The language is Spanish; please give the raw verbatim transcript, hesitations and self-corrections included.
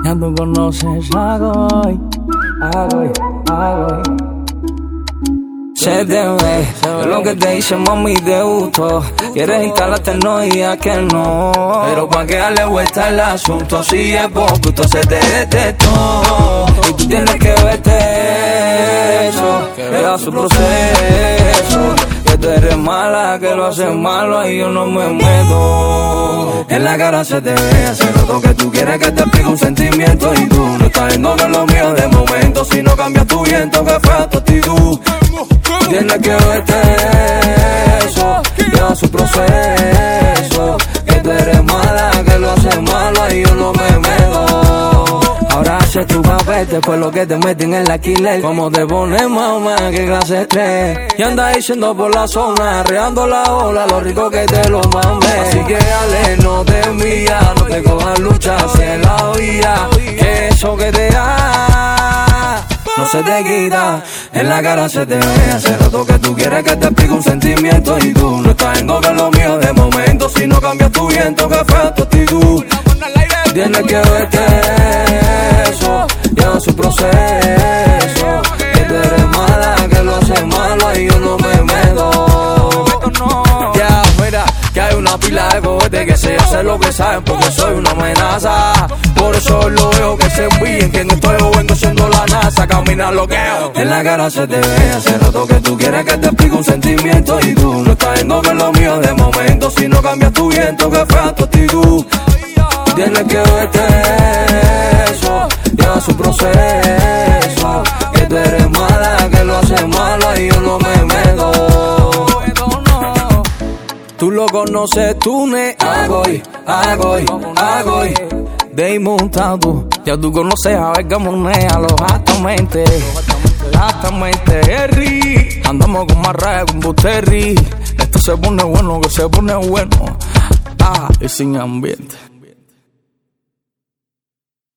Ya tú conoces Agoy, Agoy, Agoy. Se te ve, yo lo que te hice, mami, te gustó. Quieres instalarte, no, y a que no. Pero pa' que darle vuelta el asunto, si es poco, esto se te detestó. Y tú tienes que verte eso, que da su proceso. Que tú eres mala, que lo haces malo, ahí yo no me meto. En la cara se te ve, hace rato que tú quieres que te explique un sentimiento. Y tú no estás viendo que lo mío de momento. Si no cambias tu viento, que fea tu actitud. Tienes que verte eso, lleva su proceso. Que tú eres mala, que lo haces malo, ahí yo no me meto. Ahora haces tu papel, después lo que te meten en la killer. Como te pones mamá, que clase estrés. Y andas diciendo por la zona, reando la ola, lo rico que te lo mames. Así que dale, no te envías, no te cojas lucha hacia la vía. Que eso que te da no se te quita, en la cara se te ve. Hace rato que tú quieres que te explique un sentimiento. Y tú no estás en que lo mío de momento. Si no cambias tu viento, que fea tu actitud. Tienes que verte eso, lleva su proceso. Que tú eres mala, que lo haces malo, y yo no me meto. Ya, mira, que hay una pila de cohetes que se hace lo que saben porque soy una amenaza. Por eso lo veo que se envíen, que no estoy vengo siendo la NASA. Camina loqueo, en la cara se te ve. Hace rato que tú quieres que te explique un sentimiento. Y tú no estás viendo que lo mío de momento. Si no cambias tu viento, que fea tu actitud. Tienes que verte eso, lleva su proceso. Que tú eres mala, que lo haces malo, y yo no me meto. Tú lo conoces, tú ne Agoy, Agoy, Agoy. De montado, ya tú conoces a ver Gamonea, los altamente, altamente, Harry. Andamos con más raya con Busterri. Esto se pone bueno, que se pone bueno. Ah, y sin ambiente.